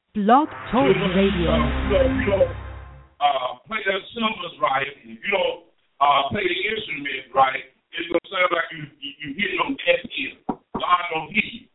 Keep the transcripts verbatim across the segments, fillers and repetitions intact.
Blog Talk Radio. So if you don't uh, play the cymbals right, if you don't uh, play the instrument right, it's going to sound like you, you, you hit on deaf ear. God don't hear you.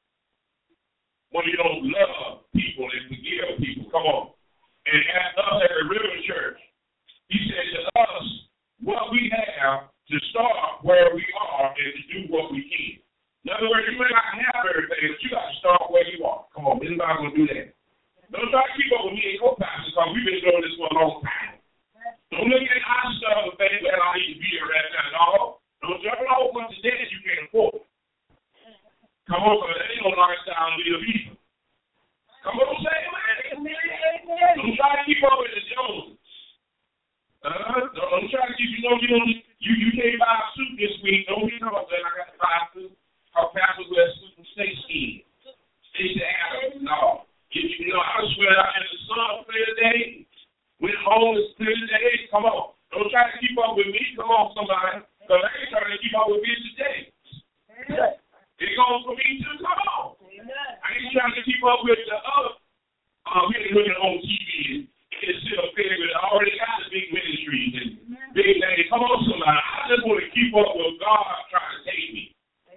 When you don't love people and forgive people, come on. And at us at the River Church, he said to us, what we have to start where we are and to do what we can. In other words, you may not have everything, but you got to start where you are. Come on, anybody going to do that? Don't try to keep up with me and co-pastor because we've been doing this for a long time. Don't look at our stuff and think that I need to be here right now. No. Don't jump on a whole bunch of days you can't afford. Come on, because there ain't no lifestyle to live either. Come on, say it, man. Don't try to keep up with the Joneses. Uh, don't, don't try to keep, you know, you know, you, you can't buy a suit this week. Don't get up there. I got to buy a suit. Our pastor wears suit and stay skin. Stay the Adams. No. You, you know, I swear out in the sun clear day. Went home and clear day. Come on. Don't try to keep up with me. Come on, somebody. Because I ain't trying to keep up with me today. It goes for me too. Come on. I ain't trying to keep up with the other. Uh, we're looking on T V and it's still favorite. I already got the big ministries and big things. Come on, somebody. I just want to keep up with God trying to take me.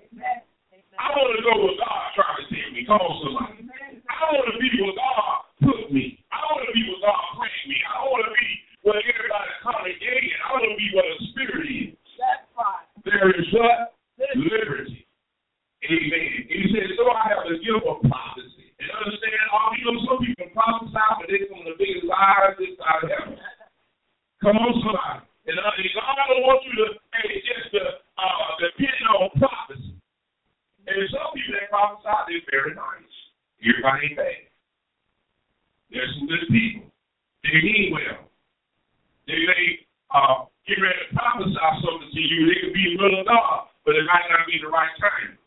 I want to go where God trying to take me. Come on, somebody. I want to be where God put me. I want to be where God put me. I want to be where everybody congregated. I want to be where the Spirit is. There is what? Liberty. Amen. He said, so I have the gift of prophecy. And understand, all you know, some people prophesy, but they're some of the biggest lies this side of heaven. Come on, somebody. And uh, God don't want you to, hey, just to uh, depend on prophecy. And some people that prophesy, they're very nice. Everybody ain't bad. There's some good people. They mean well. They may uh, get ready to prophesy something to you. They could be the will of God, but it might not be the right time.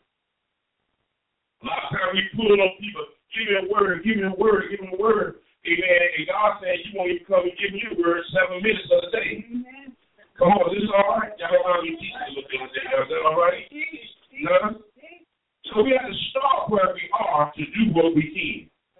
A lot of times we pull on people, give me a word, give me a word, give me a word. Amen. And God said, you won't even come and give me a word seven minutes of the day. Amen. Come on, is this all right? Y'all don't want me to teach a little bit of that. Is that all right? No? So we have to start where we are to do what we can.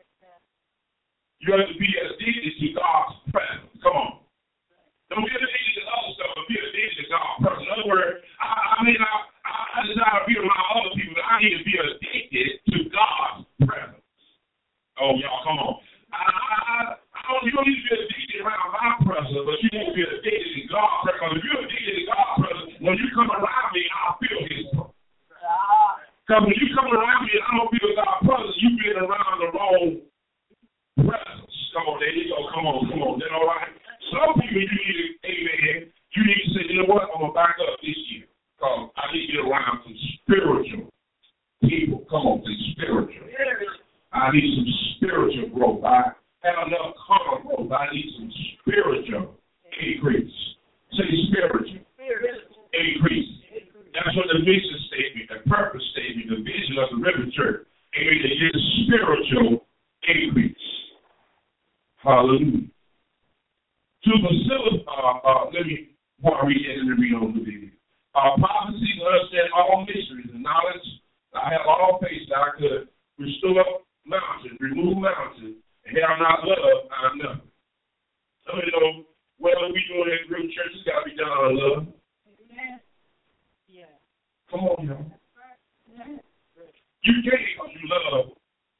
You have to be addicted to God's presence. Come on. Don't be addicted to other stuff, but be addicted to God's presence. In other words, I, I mean, I, I, I desire to be around other people, but I need to be addicted to God's presence. Oh, y'all, come on. I, I, I don't, you don't need to be addicted around my presence, but you need to be addicted to God's presence. If you're addicted to God's presence, when you come around me, I'll feel His presence. Because when you come around me and I don't feel God's presence, you've been around the wrong presence. Come on, there you go. Come on, come on. Is that all right? Some people you need to, amen, you need to say, you know what, I'm going to back up this year. Because I need to get around some spiritual people. Come on, some spiritual. I need some spiritual growth. I have enough carnal growth. I need some spiritual increase. Say spiritual increase. That's what the mission statement, the purpose statement, the vision of the River Church. Amen. To get spiritual increase. Hallelujah. To facilitate, uh, uh, let me want to read it and read on the video. Uh, prophecy to understand all mysteries and knowledge. I have all faith that I could restore mountains, remove mountains, and have not love, I'm nothing. So, you know, whether we doing it in River Church, it's got to be done out of love. Amen. Yeah. Come on, y'all. You can't because you love.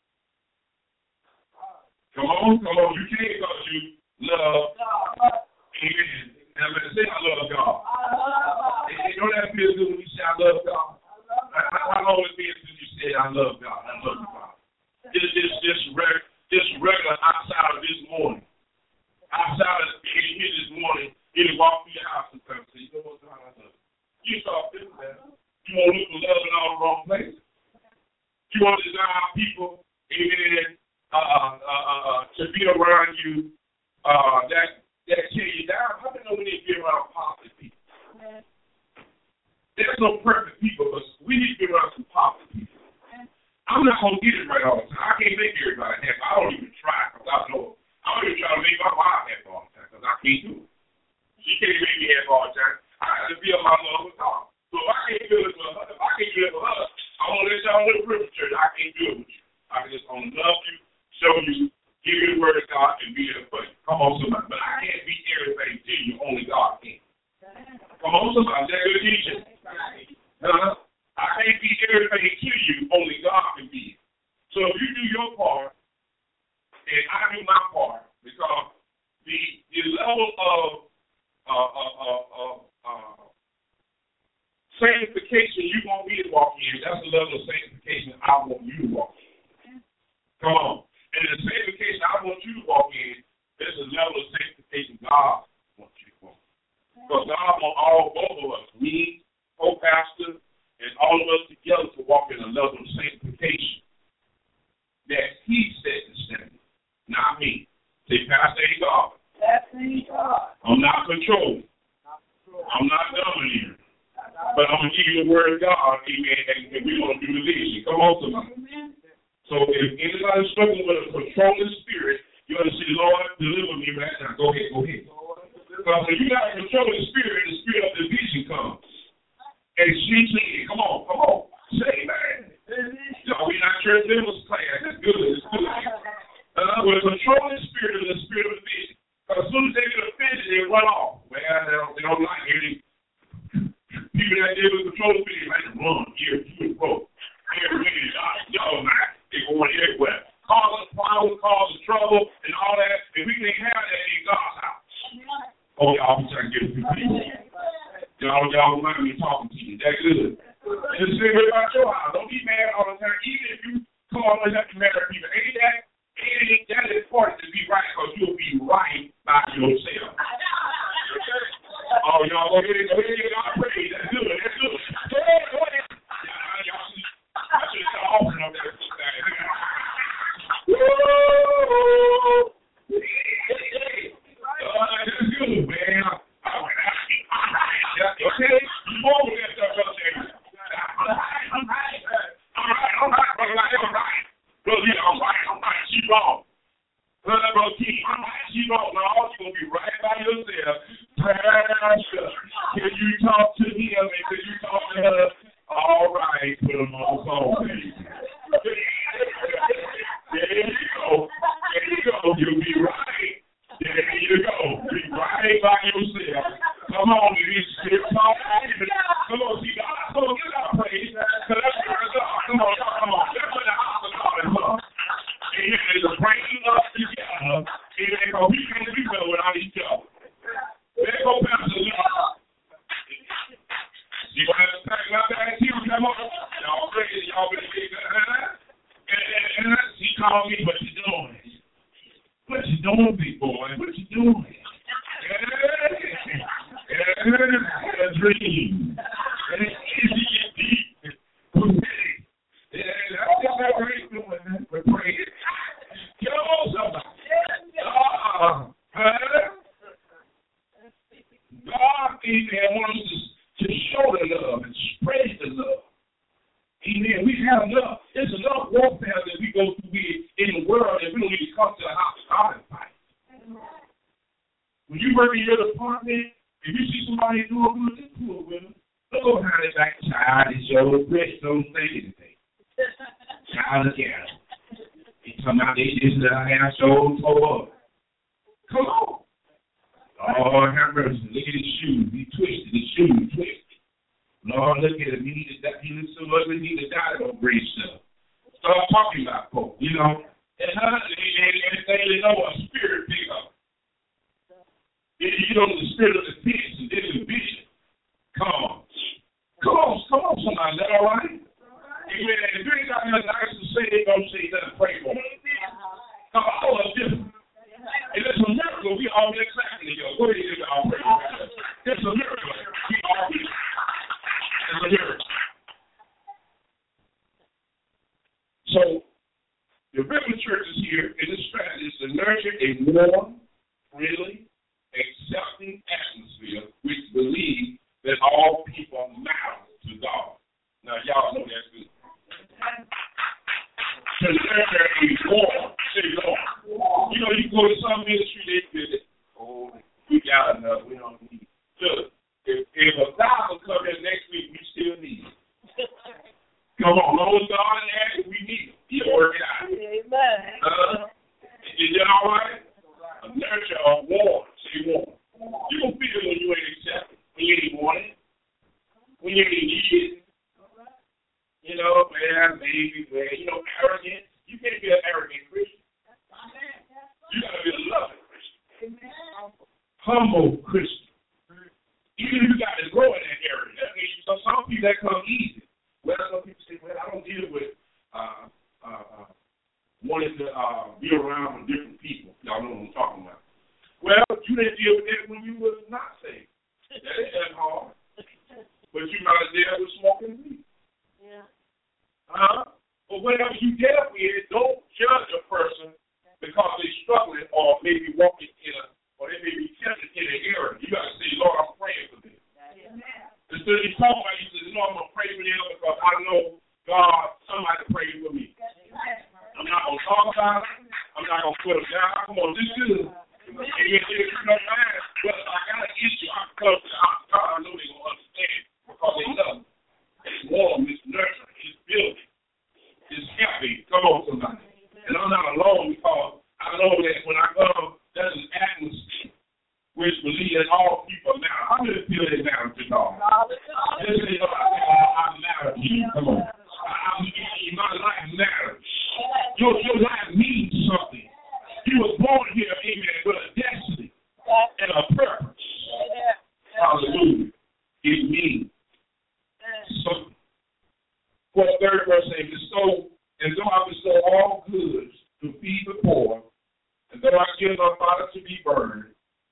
Come on, come on. You can't because you love. Amen. Now, let's say I love God. And you know that feels good when you say I love God? How long has it been since you said I love God? I love God. This, this, this, reg, this regular outside of this morning. Outside of being here this morning, you can walk through your house and say, you know what, God, I love you. You start feeling that. You want to look for love in all the wrong places. You want to desire people, amen, uh, uh, uh, uh, to be around you uh, that that tear you down. How many know we need to be around positive people? There's no perfect people, but we need to be around some positive people. I'm not going to get it right all the time. I can't make everybody happy. I don't even try because I know. I don't even try to make my wife happy all the time because I can't do it. She can't make me happy all the time. I have to feel my love with God. So if I can't do it for her, if I can't do it for her, I want to let y'all know the River Church. I can't do it with you. I just want to love you, show you can be there for you. Come on, somebody. But I can't be everything to you. Only God can. Come on, somebody. That's good teaching. Uh, I can't be everything to you. Only God can be. So if you do your part, and I do my part, because the the level of uh, uh, uh, uh, uh, sanctification you want me to walk in, that's the level of sanctification I want you to walk in. Come on. And the sanctification I want you to walk in, there's a level of sanctification God wants you to walk in. Because God wants all both of us, me, co-pastor, and all of us together to walk in a level of sanctification that He set the standard, not me. Say, Pastor ain't God. Pastor ain't God. I'm not controlling. I'm not dominating. But I'm going to give you the word of God, amen, and, and we're going to do the vision. Come on, somebody. So if anybody's struggling with a controlling spirit, you ought to say, Lord, deliver me right now. Go ahead, go ahead. Because when you got a controlling spirit, the spirit of division comes. And she said, come on, come on. Say, man. No, we're not church members class. That's good. It's good. Uh, with a controlling spirit is the spirit of division. Because as soon as they get offended, they run off. Well, they don't, they don't like it. People that deal with controlling spirit like to run here to and fro. Y'all, man, they going everywhere. Causing problems, causing trouble, and all that. And we can't have that in God's house. Oh, y'all, I'm trying to get a few people. Y'all, y'all mind me talking to you. That's good. And the same way about your house. Don't be mad all the time. Even if you come on and have to mad at people. Ain't that, ain't that important to be right, because you'll be right by yourself. Oh, y'all, go ahead, go ahead, y'all pray. That's good. That's good. Go ahead, go ahead. Y'all see, I should have offered up that. Woo! That's good, man. All right, okay? You over that stuff, brother. All right, all right, all right, all right, brother. All right. Brother, yeah, all right, all right. She wrong. Brother, brother, Keith, all right, she wrong. Now, you're going to be right by yourself. Pastor, can you talk to him and can you talk to her? All right, put him on the phone, baby. There you go. There you go. You'll be right. There you go. Be right by yourself. Come on, you still talk. Come on, see God. Come on, get out, praise. Come on, come on. That's what the house of God is for. Amen. It's a bringing us together. Amen. Because we can't do well without each other. Let's go, Pastor Lee. You want to talk about that? He was come on. Y'all praise. Y'all believe that? And he called me, what you doing? What you doing, big boy? What you doing? Yeah, a dream. And it's easy and deep. Yeah, that's what we're doing. We're praying. Come on, somebody. Uh, huh? God, amen, wants us to show the love and spread the love. Amen. We have enough. There's enough warfare that we go through in the world that we don't need to come to the house of God and fight. When you work in your department, if you see somebody doing good, just do it with them. Don't go behind their back, child, it's your rich, don't say anything. Child, look at them. They come out, they just uh, have so so up. Come on. Oh, have mercy. Look at his shoes. He twisted. His shoes twisted. Lord, look at him. He need to die. He looks so ugly. He need to die. Don't bring stuff. Start talking about folk, you know. And anything they know, a spirit pick up. You know, the spirit of the pitch and this is vision. Come on. Come on, come on, somebody. Is that all right? Amen. If you ain't got nothing nice to say, they don't say nothing. Pray for them. Come on, all of different. And it's a miracle. We all get clapping together. Go ahead and all pray for us. It's a miracle. We all get. It's a miracle. So, the regular church is here, and this strategy is to nurture a warm, really accepting atmosphere which believe that all people matter to God. Now, y'all know that's good. To nurture a warm, say, Lord. You know, you go to some ministry, they visit. Oh, we got enough. We don't need it. Look, if, if a thousand come in next week, we still need it. Come on, Lord God, and we need it. You work it out. Amen. Uh, is that all right? humble Christian. Even if you got to grow in that area. That means so some people that come easy. Well, some people say, well, I don't deal with uh, uh, uh, wanting to uh, be around with different people. Y'all know what I'm talking about. Well, you didn't deal with that when you was not saved. That ain't that hard. But you might have dealt with smoking weed. Yeah. Uh-huh. But whenever you deal with it, don't judge a person because they're struggling or maybe walking in a, or they may be tempted in an area. You got to say, Lord, I'm praying for them. Instead of you talking about, you say, no, I'm going to pray for them because I know God, somebody pray for me. I'm not going to talk about it. I'm not going to put them down. I'm going to do good. And if you don't mind, well, I got an issue. I can come to the house. I know they're going to understand because they love me. It's warm. It's nurturing. It's building. It's happy. Come on, somebody. And I'm not alone because I know that when I come, there's an atmosphere which will lead all people now. I'm going to feel it now to God. This is what I say, I matter to you. Come on. I, I, my life matters. Your, your life means something. You was born here, amen, with a destiny and a purpose. Hallelujah. It means something. For the third verse says, bestow, and though I bestow all goods to feed the poor, and though I give my body to be burned,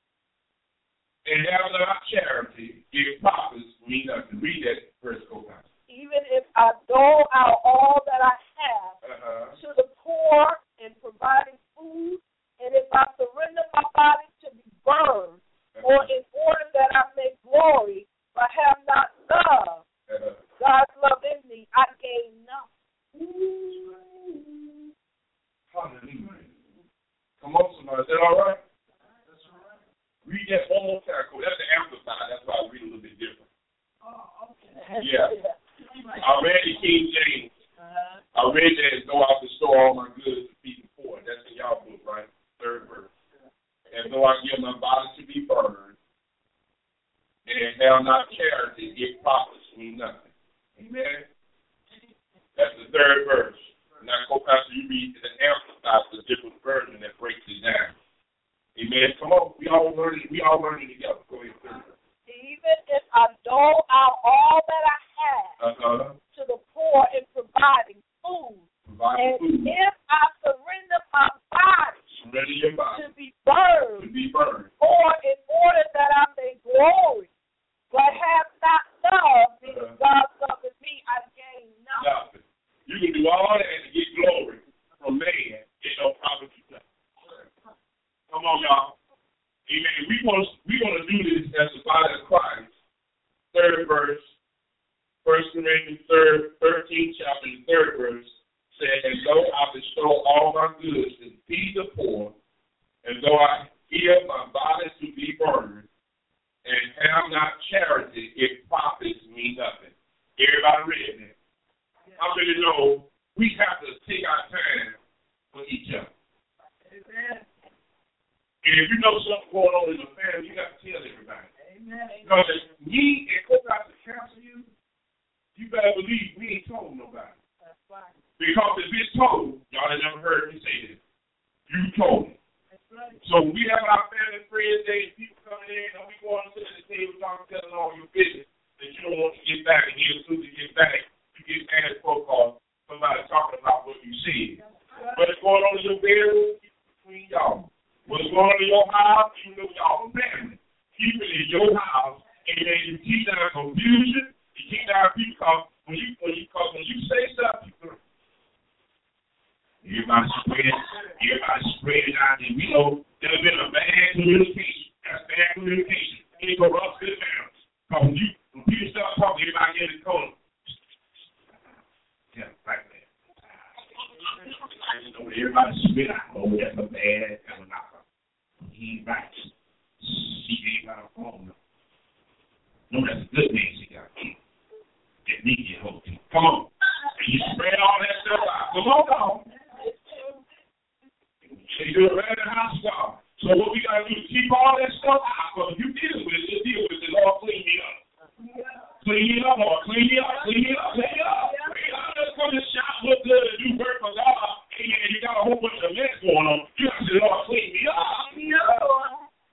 and have not charity, it profits me nothing. Read that verse, co-pastor. Even if I dole out all that I have uh-huh. to the poor in providing food, and if I surrender my body to be burned, uh-huh. or in order that I may glory, but have not love, uh-huh. God's love in me, I gain nothing. Hallelujah. Come on, somebody. Is that all right? That's all right. Read that one more time. That's the Amplified. That's why I read a little bit different. Oh, okay. Yeah. I read the King James. Uh-huh. I read that as though I bestow all my goods to feed the poor. That's in y'all book, right? Third verse. And though I give my body to be burned, and have not charity, it profits me nothing. Amen. That's the third verse. Now, co-pastor, you read the Amplified, the different version that breaks it down. Amen. Come on, we all learning. We all learning together. Go ahead. Even if I dole out all that I have uh-huh. to the poor in providing food, providing and food. if I surrender my body, surrender your body to be burned, to be burned, or in order that I may glory, but have not love, because uh-huh. God's love in me, I gain nothing. nothing. You can do all that to get glory from man. It don't profit you nothing. Come on, y'all. Amen. We want we want to do this as the body of Christ. Third verse, First Corinthians third, thirteenth chapter, the third verse says, "And though I bestow all my goods to feed the poor, and though I give my body to be burned, and have not charity, it profits me nothing." Everybody read that? How many know we have to take our time for each other? Amen. And if you know something going on in the family, you got to tell everybody. Amen. Because if me and co-pastor counsel you, you better believe we ain't told nobody. That's right. Because if it's told, y'all have never heard me say this, you told me. That's right. So when we have our family friends day, and people coming in, and we go on to the table talking, telling all your business that you don't want to get back, and you're supposed to get back, you get mad at phone call, somebody talking about what you said. Right. But it's going on in your bedroom, between y'all. What's going on in your house, you know y'all family. Keep it in your house, and then you keep down confusion, you keep down people, cause when you, when you, cause when you say stuff, people, everybody spread, everybody spread it out, and we know there's been a bad communication. That's bad communication. It corrupts the family. Cause when you, when people start talking, everybody in the corner. Yeah, right there. Everybody spit out. Oh, that's a bad, that's a knocker. He ain't right. She ain't got a phone. No, that's a good thing she got. That need your whole thing. Come on. And you spread all that stuff out. Come on, dog. So you do it right in the house, dog. So what we got to do is keep all that stuff out. Because if you deal with it, you deal with it. Lord, clean me up. Clean me up, Lord. Clean me up. Clean me up. Clean me up. Clean me up. Just come to shop, look good, and do work for God. And you got a whole bunch of mess going on. You got to say, Lord, clean me up. I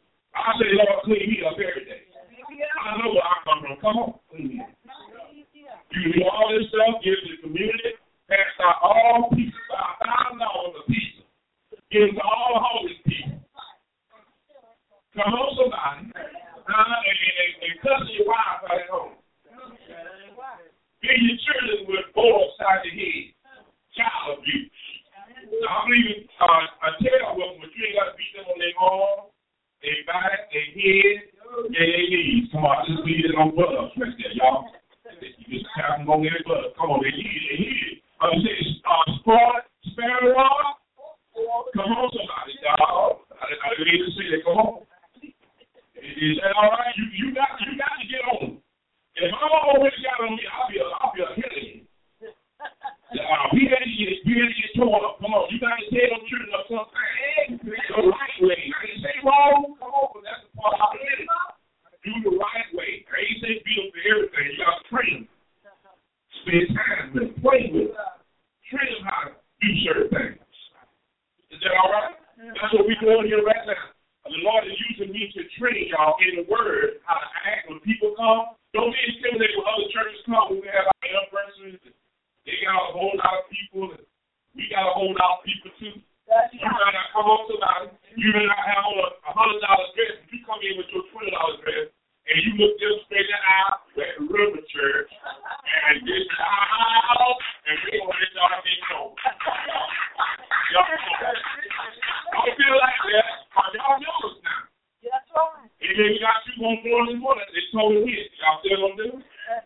Somebody say, Lord, clean me up every day. I know where I come from. Come on, clean me up. You do all this stuff, give to the community, pass out all pieces, five thousand dollars a piece. Give to all the homeless people. Come on, somebody. Uh, and, and, and cuss your wife at home. Get your children with balls side of the head. Child abuse. I'm leaving uh, a tail with them, but you ain't got to beat them on their arm, their back, their head, and their knees. Come on, just leave it on blood right there, y'all. You just tap them on their blood. Come on, they need it, they need it. Uh, say, uh, sport, sparrow rod. Come on, somebody, y'all. I, I need to see that. Come on. Is that all right? You, you, got, you got to get on. If I always got on me, I'll be a, I'll be a hitter. Uh, we had to get, we had to get torn up. Come on, you got to tell them children of something. Hey, do the right way. I ain't say wrong. Come on, but that's the part I did. Do the right way. I ain't say beat them for everything. You got to train them. Spend time with them. Play with them. Train them how to do certain things. Is that all right? That's what we're doing here right now. The Lord is using me to train y'all in the Word how to act when people come. Don't be intimidated when other churches come. We have our young persons. They got a whole lot of people. We got a whole lot of people too. You might not come on somebody. You may not have on a hundred dollar dress. If you come in with your twenty dollar dress and you look them straight in the eye at the river church and this out and we gonna let y'all get know. Y'all don't feel like that. Y'all know us now. That's right. And then you got you on more than one. They told me hit. Y'all still on this?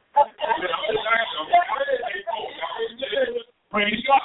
Praise God.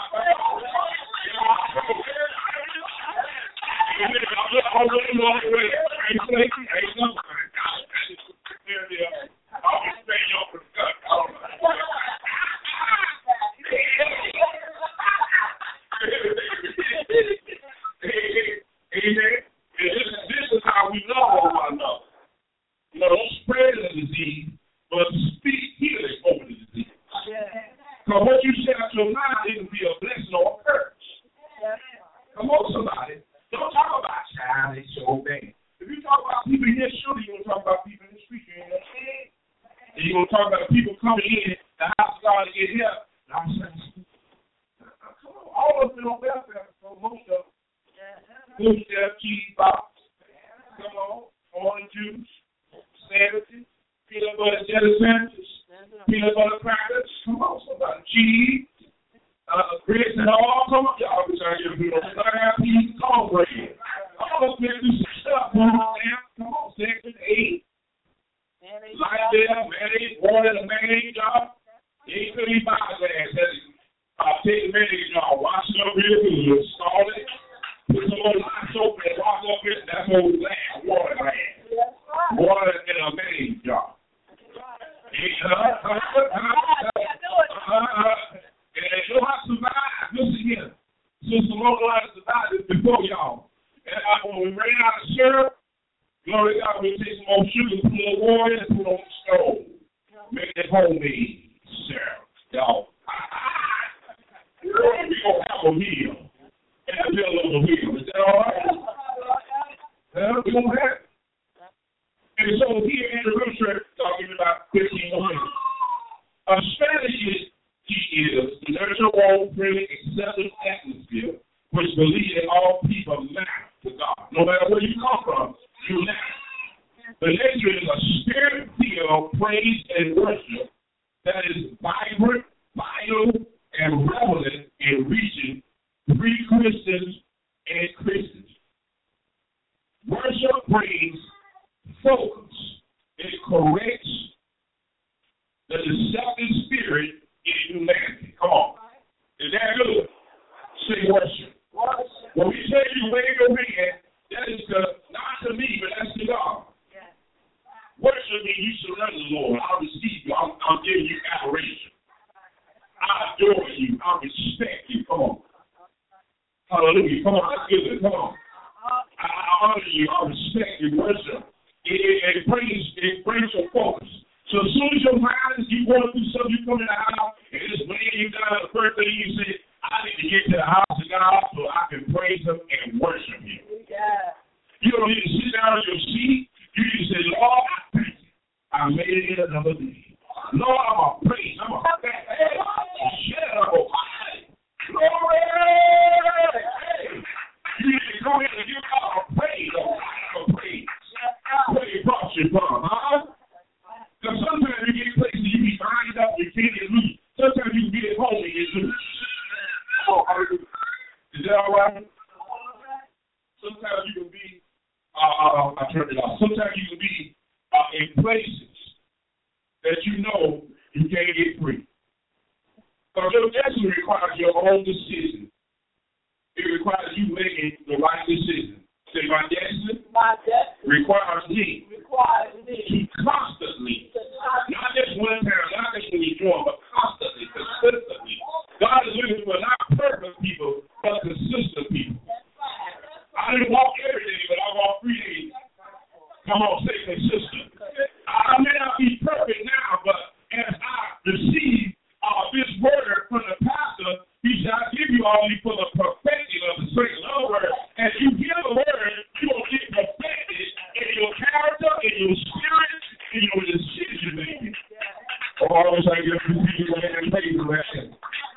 Amen. This is how we know one another. You know, don't spread the disease, but speak healing over the disease. Because what you say out your mind isn't be a blessing or a curse. Come on, somebody. Don't talk about child, it's your thing. If you talk about people here, surely you're going to talk about people in the street. You know? And you're going to talk about people coming in the house of God to get help. I'm saying, come on, all of them on welfare, so most of them. Food stamp, cheese box, come on, orange juice, sandwiches, peanut butter jelly sandwiches, peanut butter crackers, come on, somebody, cheese, uh, grits and all, come on, y'all be trying to get a little slab piece, cornbread. All those things do some stuff, come on, come on, section eight, light there, mayonnaise, water, the mayonnaise jar, eight thirty-five glass, uh, take the mayonnaise jar, wash it up real good, salt it. Put some more lime soap and wash up it. That's what we glass, water glass. Water in a mayonnaise jar. Uh, uh, uh, uh, and they know how to survive. Listen here. Sister Local how to survive this before y'all. And uh, when we ran out of syrup, glory to God, we'll take some more sugar, put a little water in, and put it on the stove. Make that homemade syrup. Y'all. We're going to have a meal. And I feel a little wheel. Is that all right? Uh, we don't have it. And so here in the room, talking about fifteen women. A strategy is to nurture a warm, friendly, accepting atmosphere which believes that all people matter to God. No matter where you come from, you matter. The nature is a spirit-filled praise and worship that is vibrant, vital, and relevant in reaching pre-Christians and Christians. Worship brings focus. It corrects the deceptive spirit in humanity. Come on. Is that good? Say worship. worship. When we say you wave your hand, that is the, not to me, but that's to God. Yeah. Worship means you surrender, Lord. I receive you. I'm, I'm giving you adoration. I adore you. I respect you. Come on. Hallelujah. Come on, that's good. Come on. I, I honor you. I respect you. Worship. It, it, it brings it brings your focus. So as soon as your mind is you want to do something, you come in the house, and it's weighing you down. The first thing you say, I need to get to the house of God so I can praise Him and worship Him. Yeah. You don't need to sit down on your seat I made it in another day. Lord, I'm a praise. I'm a praise. Shut up. Glory. You need to go in and give God a praise. A praise. Praise brought you from, huh? Because sometimes you get places you be lined up, you can't get loose. Sometimes you can get at home and get loose. Oh, is that all right? Sometimes you can be, uh, I turned it off. Sometimes you can be uh, in places that you know you can't get free. Because your destiny requires your own decision. It requires you making the right decision. Say, my destiny, my destiny requires me, requires me to constantly, not just one time, not just when you're doing, but constantly, consistently. God is looking for not perfect people, but consistent people. I didn't walk every day, but I walk three days. Come on, say consistent. I may not be perfect now, but as I receive uh, this word from the pastor, he shall give you all these for the perfecting of the strength. In other words, as you hear the word, you will get perfected in your character, in your spirit, in your decision making. Oh, I wish I could give you that faith lesson.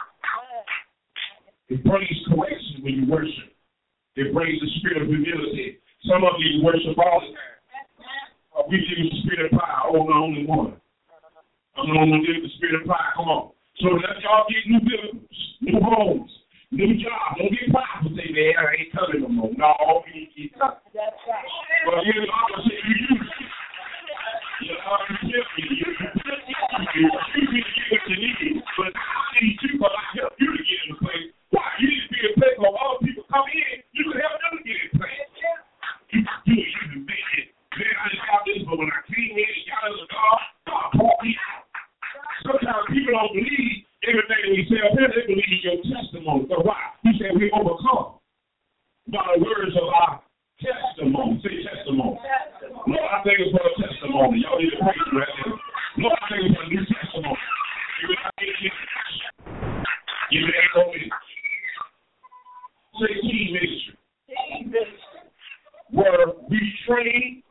It brings correction when you worship. It brings the spirit of humility. Some of you worship all the time. Uh, we give the spirit of pride. Oh, no, only one. I'm going to give the spirit of pride. Come on. So let y'all get new vehicles, new homes, new jobs. Don't get prideful. Say, man, I ain't coming no more. No, you keep coming. Well, you know, I'm going to say, you use it. You know, I'm going to tell you. You need to get what you need. But I need you, but I help you to get in the place. Why? You need to be in a place where other people come in. You can help them to get in place. You can do it. You can make it. Man, I just got this, but when I came in and got in the car, God brought me out. Sometimes people don't believe everything we say up here. They believe in your testimony. So why? He said we overcome by the words of our testimony. Say testimony. testimony. Lord, I think it's for a testimony. Y'all need to praise you right there. Lord, I think it's for a new testimony. You know, I think it's you may go in. Say team ministry. team ministry. Where we train,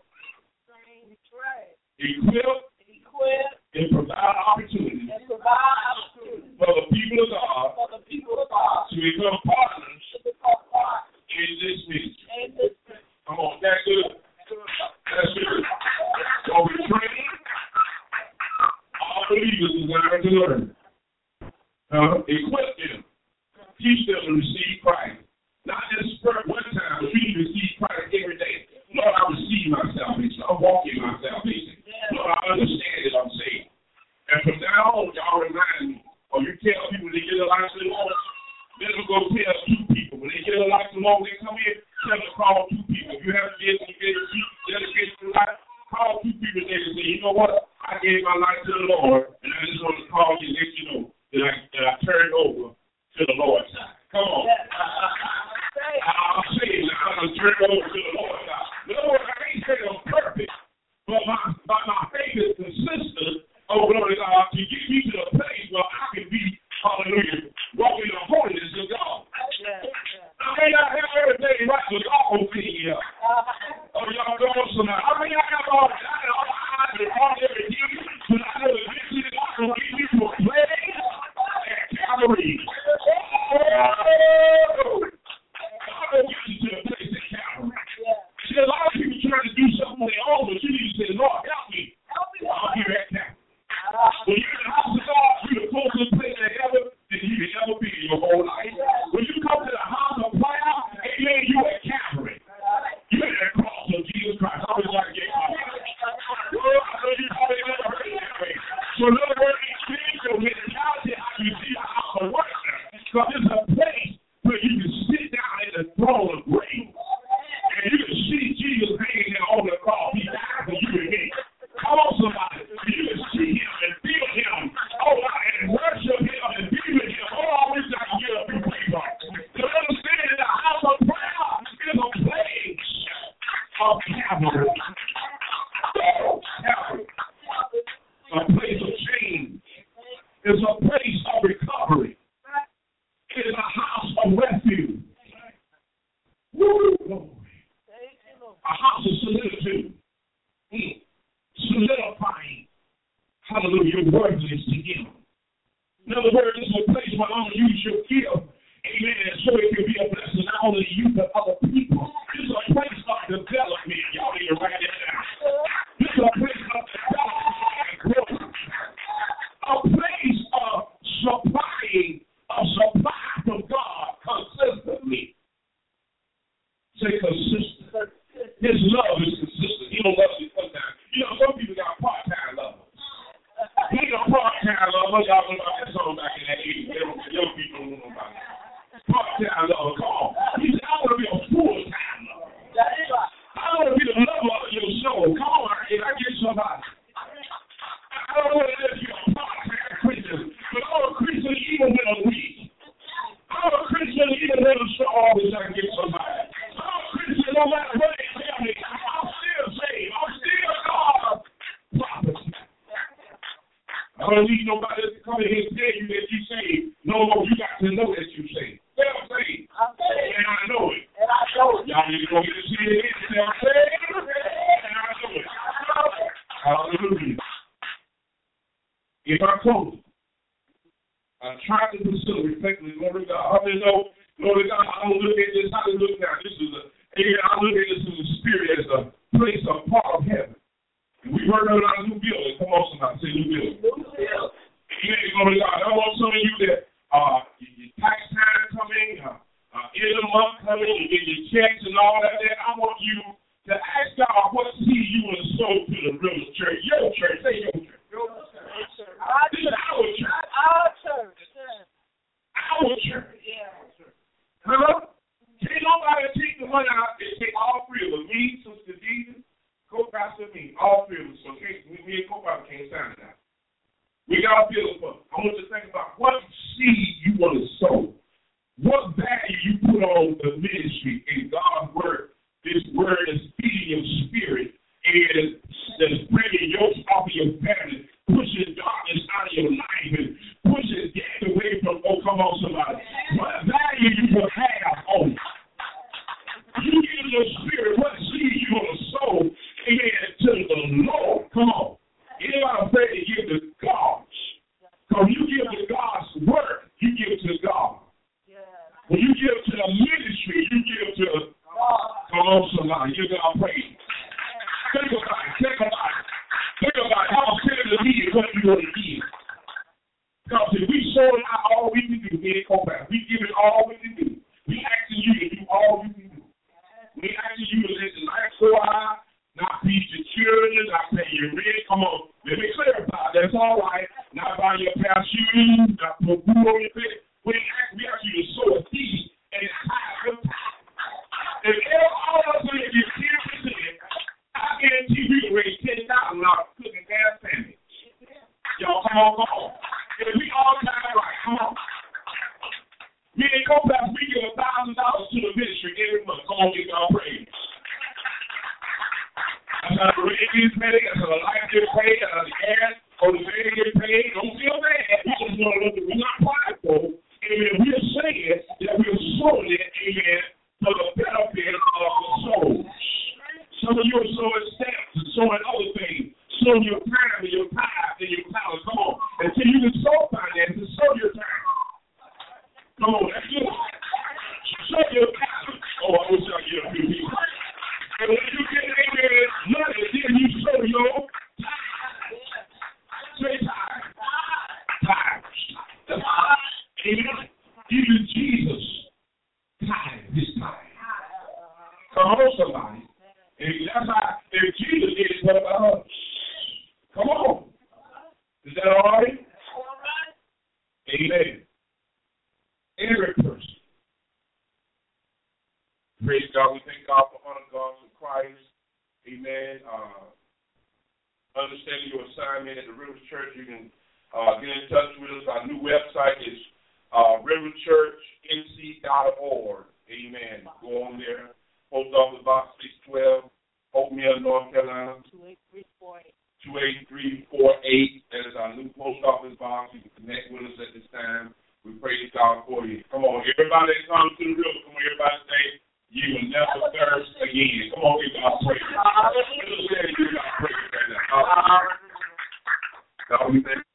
equip, equip, and provide opportunities and provide opportunities for the people of God for the people of God to become partners to become partners in this ministry. in this ministry. Come on, that's good. That's good. So we train all believers desiring to learn. Uh, equip them. Teach them to receive Christ. Not just for one time, but we need to receive Christ every day. Lord, I receive my salvation. I'm walking my salvation. Lord, I understand that I'm saved. And from now on, y'all remind me, or you tell people they get a life to the Lord, let them go tell two people. When they get a life to the Lord, when they come in, tell them to call two people. If you haven't been dedicated to life, call two people there and say, you know what? I gave my life to the Lord, and I just want to call you and let you know that I, that I turned over to the Lord's side. Come on. I'll say it now. I'm going to turn it over to the Lord's side. In other words, I ain't saying I'm perfect, but my, my, my faith is consistent, oh, glory to God, to get me to the place where I can be, hallelujah, walking in the holiness of God. I may not have everything right, but God will be here. Oh, y'all go on somebody. I may not have all the time, all the eyes, and all everything, but I know that this is God will give you to a place at Calvary. Oh, God will get you to a place at Calvary. See, a lot of people trying to do something on their own, but you need to say, Lord, help me. I'll be right now. When you're in the house of God, you're the closest place to heaven that you can ever be in your whole life. When you come to the house of prayer, amen, you at Calvary. You're at the cross of Jesus Christ. I always like to get my I know you probably never heard that. So in other words, change your mentality how you see the house of worship. Because it's a place where you can sit down at the throne of grace. And you can see Jesus hanging there on the cross. He died for you and me. Come on, somebody. You can see him and feel him. Oh, and worship him and be with him. Oh, I wish I could get up and pray for him. To understand that the house of prayer is a place of Calvary. Calvary. A place of change. It's a place of recovery. It is a house of refuge. Woo! A house of solitude. Mm. Solidifying hallelujah, your worthiness to him. In other words, this is a place where only you should give. Amen. So it can be a blessing not only to you, but other people. This is a place of development. Y'all need to write it down. This is a place of development and growth. A place of supplying, of supply from God consistently. Say consistent. His love is consistent. He don't love you sometimes. You know, some people got part-time lovers. He ain't a part-time lover. Y'all know about that song back in that eighties. Young people don't know about it. Part-time lover, come on. He said, I want to be a full-time lover. I want to be the lover of your soul. Come on, if I get somebody. I don't want to let you a part-time Christian, but I'm a Christian even when I'm weak. I'm a Christian even when I'm strong, always I can get somebody. I'm a Christian no matter what they tell me. I'm still saved. I'm still God's property. I don't need nobody to come in here and tell you that you saved. No more, you got to know that you saved. Say I'm saved. I'm saved. And I know it. And I know it. Y'all need to go get a see it. Say I'm saved. And I know it. Hallelujah. If I close, I try to do so respectfully, Lord God. I mean, no, Lord God, I don't look at this. I don't look now. This is a, I look at this in the spirit as a place, a part of heaven. And we work on our new building. Come on, somebody say new building. New building. Amen. Glory to God. I want some of you that uh, your tax time coming, uh, uh, end of the month coming, you get your checks and all that. There. I want you to ask God what seed you want to sow to the River Church. Your church. Say your church. Your church. Our this is our church. Our church. Our church. Yeah. Hello? Can't nobody take the money out. They take all three of them. Me, Sister Jesus, Co-pastor and me, all three of us. So me and co-pastor can't sign it out. We got to feel it. I want you to think about what seed you want to sow. What value you put on the ministry in God's word. This word is feeding your spirit and that's bringing your off of your family, pushing darkness out of your life and pushing death away from, oh, come on, somebody. What value you will have on it. You give your spirit what seed you want to sow. Amen, to the Lord. Come on. Anybody afraid to give to God? Because you give to God's work, you give to God. Yeah. When you give to the ministry, you give to God. Come on, somebody. You got to pray. Think about it. Think about it. Think about it. How fair to me is what you want to give. Because if we show it out all we can do, we ain't go back. We give it all we can do. We asking you to do all we can do. We asking you to let the lights go out. Not feed your children, not pay your rent. Come on, let me clarify. That's all right. Not buy your pair of shoes, not put food on your plate. We ask, we ask you to sow a seed and high the top. If all of us going to get ten percent, I guarantee you can raise ten thousand dollars cooking gas family. Y'all come on, come on. If we all time right, come on. Me and co-pastor, we give a thousand dollars to the ministry every month. Come on, get y'all praise. That's how the rent gets paid, that's how the light gets paid, that's how the gas or the van gets paid. Don't feel bad. We just know that we're not prideful. Amen. We're saying that we're sowing it, amen, for the benefit of the soul. Some of you are sowing stamps and sowing other things. Sowing your time and your tithe and your talent. Come on. Until you can sow finances, sow your time. Come on, that's good. Sow your talent. Oh, I wish I could get a few people. And when you get amen, money, then you sow your time. Say time. Time. Amen. Even Jesus time, his time. Come on, somebody. And that's how, if Jesus did it, what about us? Come on. Is that all right? All right. Amen. Every person. Praise God. We thank God for honor God for Christ. Amen. Uh, understanding your assignment at the River Church, you can uh, get in touch with us. Our new website is uh, river church n c dot org. Amen. Go on there. Post Office Box six twelve, Oatmeal, North Carolina. two eight three four eight. two eight three four eight. That is our new post office box. You can connect with us at this time. We praise God for you. Come on, everybody that comes to the river, come on, everybody say, you will never thirst again. Come on, give God praise. God praise right now. God we thank